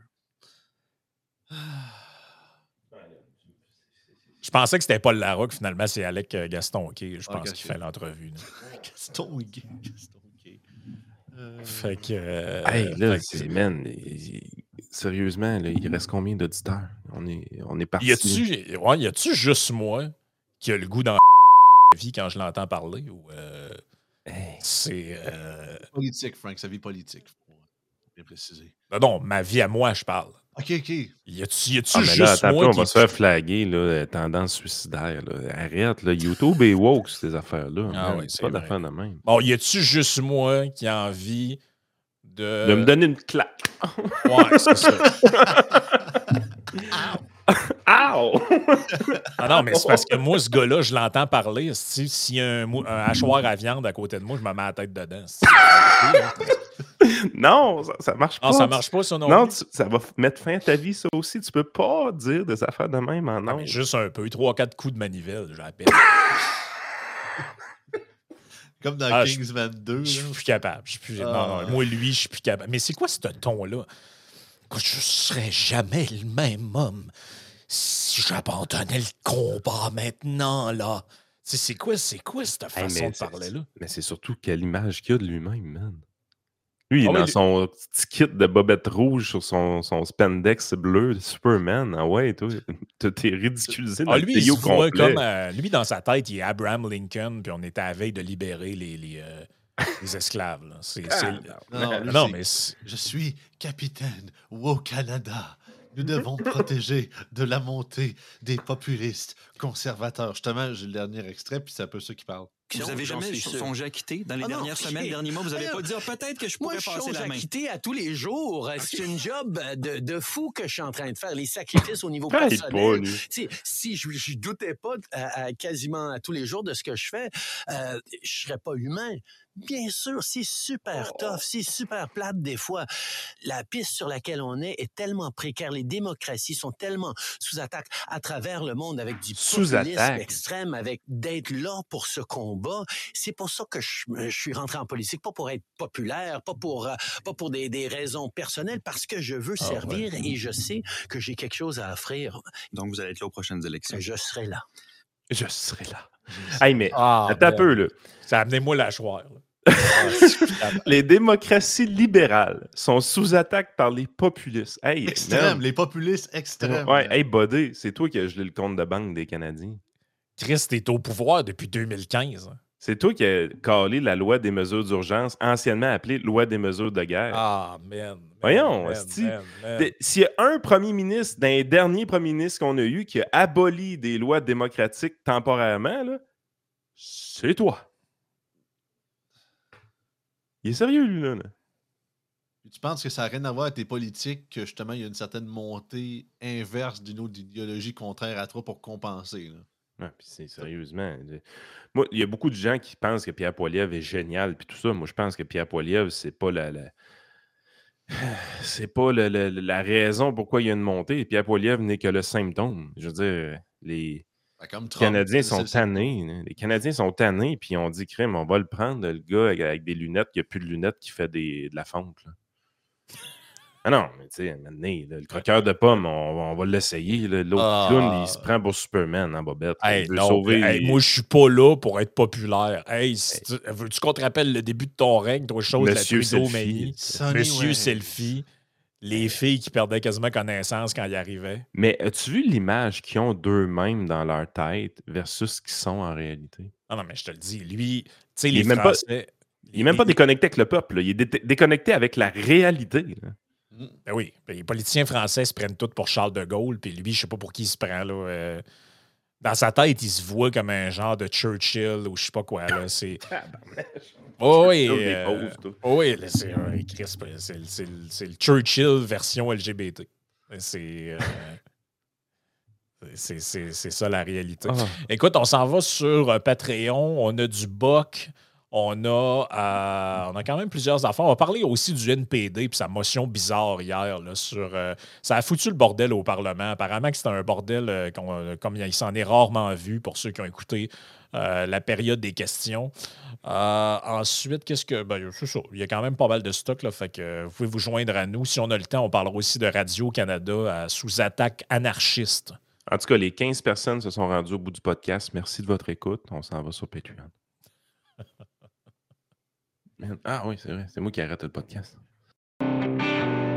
Je pensais que c'était Paul Larocque, finalement, c'est Alec euh, Gaston, OK? Je Ah, pense ok. qu'il fait l'entrevue. là. Gaston gay. Gaston gay. Euh, Fait que... euh, Hey, là, fait que- c'est, man, il- il- sérieusement, là, il reste combien d'auditeurs? On est, on est parti. Y a-tu ouais, y a-tu juste moi qui a le goût dans la vie quand je l'entends parler? Ou euh, Hey. c'est... euh, Politique, Frank, sa vie politique. Faut bien préciser. Non, non, ma vie à moi, je parle. OK, OK. Y a-tu, y a-tu Ah, mais juste là, attends, un peu, moi on qui... va se faire flaguer, là, euh, tendance suicidaire. Là. Arrête, là, YouTube est woke, ces affaires-là. Ah man. oui, c'est c'est pas vrai. d'affaires de même. Bon, y a-tu juste moi qui a envie de... De me donner une claque. Ouais, c'est ça. Ow! Ah non, mais c'est parce que moi, ce gars-là, je l'entends parler. Si- S'il y a un, mou- un hachoir à viande à côté de moi, je me mets la tête dedans. C'est- Non, ça, ça marche pas. Non, ça marche pas, ça non, Non, plus. tu- ça va f- mettre fin à ta vie, ça aussi. Tu peux pas dire des affaires de même en Ah, nom. mais juste un peu. Trois, quatre coups de manivelle, j'appelle. Comme dans Ah, je- Kingsman deux. Je suis là. plus capable. Je suis plus... Ah. Non, non, moi, lui, je suis plus capable. Mais c'est quoi ce ton-là? Écoute, je serais jamais le même homme si j'abandonnais le combat maintenant, là. C'est c'est quoi, c'est quoi cette Hey, façon mais de c'est- parler, là? Mais c'est surtout quelle image qu'il a de lui-même, man. Lui, il est Ah oui, dans lui- son petit kit de bobette rouge sur son, son spandex bleu de Superman. Ah ouais, toi, t'es t'es ridiculisé dans Ah, le lui, il pays au se voit complet. comme... euh, lui, dans sa tête, il est Abraham Lincoln, puis on était à la veille de libérer les, les, euh, les esclaves, là. C'est... c'est- Ah, Non, non, lui, non, c'est- mais... c'est- Je suis capitaine au Canada. Nous devons protéger de la montée des populistes conservateurs. Justement, j'ai le dernier extrait, puis c'est un peu ça qui parle. Vous avez J'en jamais suis sûr. songé à quitter dans les Ah non, dernières semaines, ok. derniers mois? Vous avez Alors, pas dit, ah, peut-être que je Moi, pourrais je passer songe la à main. quitter à tous les jours. C'est une job de, de fou que je suis en train de faire. Les sacrifices au niveau Paye personnel. pas, lui. Tu sais, si je ne doutais pas à, à quasiment à tous les jours de ce que je fais, euh, je serais pas humain. Bien sûr, c'est super tough, c'est super plate des fois. La piste sur laquelle on est est tellement précaire. Les démocraties sont tellement sous attaque à travers le monde avec du Sous populisme attaque. extrême, avec d'être là pour ce combat. C'est pour ça que je, je suis rentré en politique, pas pour être populaire, pas pour, euh, pas pour des, des raisons personnelles, parce que je veux Ah, servir et je sais que j'ai quelque chose à offrir. Donc, vous allez être là aux prochaines élections. Je serai là. Je serai là. Hey, mais Ah, attends un man. peu, là. Ça a amené moi la choix. Ah, je suis plus capable. Les démocraties libérales sont sous attaque par les populistes. Hey, Extrême, man. les populistes extrêmes. Ouais, hey, buddy, c'est toi qui as gelé le compte de banque des Canadiens. Chris, t'es au pouvoir depuis deux mille quinze. C'est toi qui as calé la loi des mesures d'urgence, anciennement appelée loi des mesures de guerre. Ah, man. man, Voyons, man, esti. man, man. De- S'il y a un premier ministre, d'un des derniers premiers ministres qu'on a eu, qui a aboli des lois démocratiques temporairement, là, c'est toi. Il est sérieux, lui, là. là. Tu penses que ça n'a rien à voir avec tes politiques, que justement, il y a une certaine montée inverse d'une autre idéologie contraire à toi pour compenser. Là. Ouais, puis c'est sérieusement. de- Moi, il y a beaucoup de gens qui pensent que Pierre Poilievre est génial, puis tout ça. Moi, je pense que Pierre Poilievre, c'est pas la. la- C'est pas le- le- la raison pourquoi il y a une montée. Pierre Poilievre n'est que le symptôme. Je veux dire, les Ben, comme Trump, Canadiens c'est- sont c'est- c'est- tannés. là. Les Canadiens sont tannés, puis on dit, crème, on va le prendre, le gars avec, avec des lunettes, qui a plus de lunettes, qui fait des, de la fonte. là. Ah non, mais tu sais, maintenant, là, le croqueur de pommes, on, on va l'essayer. là. L'autre Ah. clown, il se prend pour Superman en bobette. Hey, il veut non, sauver. hey, les- moi, je suis pas là pour être populaire. Hey, si tu- veux-tu qu'on te rappelle le début de ton règne, toi, chose de la Monsieur Trudeau Selfie. Manie? Sonny Monsieur Waring. Selfie, les filles qui perdaient quasiment connaissance quand ils arrivaient. Mais as-tu vu l'image qu'ils ont d'eux-mêmes dans leur tête versus ce qu'ils sont en réalité? Non, non, mais je te le dis, lui, tu sais, Il les est même pas- Français... Il n'est même pas déconnecté avec le peuple. là. Il est dé- déconnecté avec la réalité. là. Mm. Ben oui, ben, les politiciens français se prennent tous pour Charles de Gaulle, puis lui, je sais pas pour qui il se prend, là. euh, dans sa tête, il se voit comme un genre de Churchill ou je sais pas quoi, là. C'est... Oh, oui, Churchill des euh, pauvres, toi. oh oui, là, c'est, ouais, Chris, ben, c'est, le- c'est le- c'est le Churchill version L G B T. C'est... euh, c'est, c'est- c'est ça la réalité. Ah. Écoute, on s'en va sur euh, Patreon. On a du B O C. On a, euh, on a quand même plusieurs affaires. On va parler aussi du N P D et sa motion bizarre hier. Là, sur, euh, ça a foutu le bordel au Parlement. Apparemment que c'était un bordel euh, qu'on- euh, comme il s'en est rarement vu pour ceux qui ont écouté euh, la période des questions. Euh, ensuite, qu'est-ce que. Ben, c'est ça. Il y a quand même pas mal de stock. Là, fait que euh, vous pouvez vous joindre à nous. Si on a le temps, on parlera aussi de Radio-Canada euh, sous attaque anarchiste. En tout cas, les quinze personnes se sont rendues au bout du podcast. Merci de votre écoute. On s'en va sur Patreon. Man. Ah oui, c'est vrai. C'est moi qui arrête le podcast.